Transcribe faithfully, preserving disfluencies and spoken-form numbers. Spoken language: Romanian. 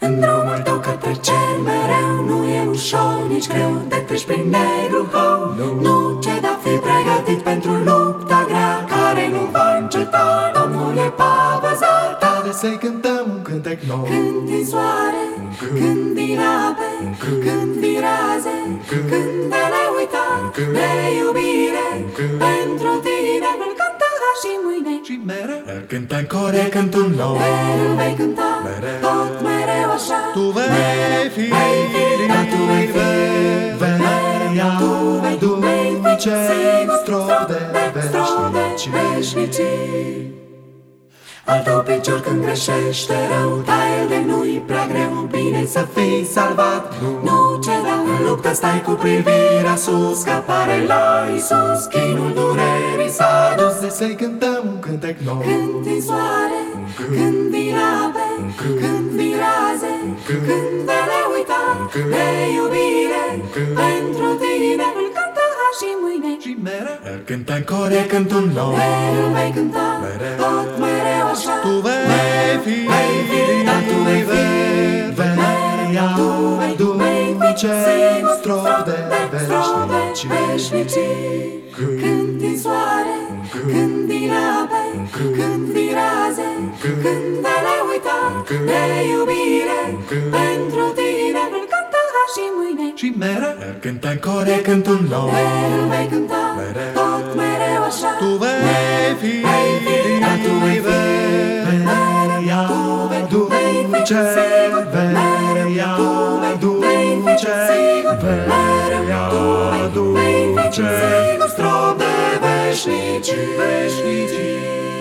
În drumul tău către cer mereu nu e ușor, nici greu de treci prin negru hău. Nu ceda, fi pregătit pentru lupta grea care nu va înceta. Domnul e pavăza ta. Să-i cântăm un cântec nou. Când din soare, când din ape, când din raze, când de le uita de iubire pentru tine îl cânta azi și mâine și mereu îl cânta în core cântul nou. Mereu vei cânta, tot mereu așa. Tu vei fi, dar tu vei fi Veneria, tu vei duce strop de veșnicii. Al tău picior când greșește rău, taie-l de nu-i prea greu, bine să fii salvat. Nu ceda, în luptă stai cu privirea sus, scăpare la Iisus. Chinul durerii s-a dus. Să-i cântăm un cântec nou. Când din soare, când din ape, când din raze, când de le uita de iubire pentru tine îl cânta azi și mâine și mereu îl cânta în core cântul nou. Mereu vei cânta, tot mereu așa. Tu vei fi, dar tu vei fi Veneria, tu vei duce strop de veșnicii. Când din soare, când din ape, când din raze, când de le uita de iubire pentru tine îl cânta azi și mâine și mereu îl cânta în core cântul nou. Mereu vei cânta, tot mereu așa. Tu vei fi, dar tu vei fi Veneria, tu vei duce Veneria, tu vei duce Veneria, tu vei duce strop de veșnicii.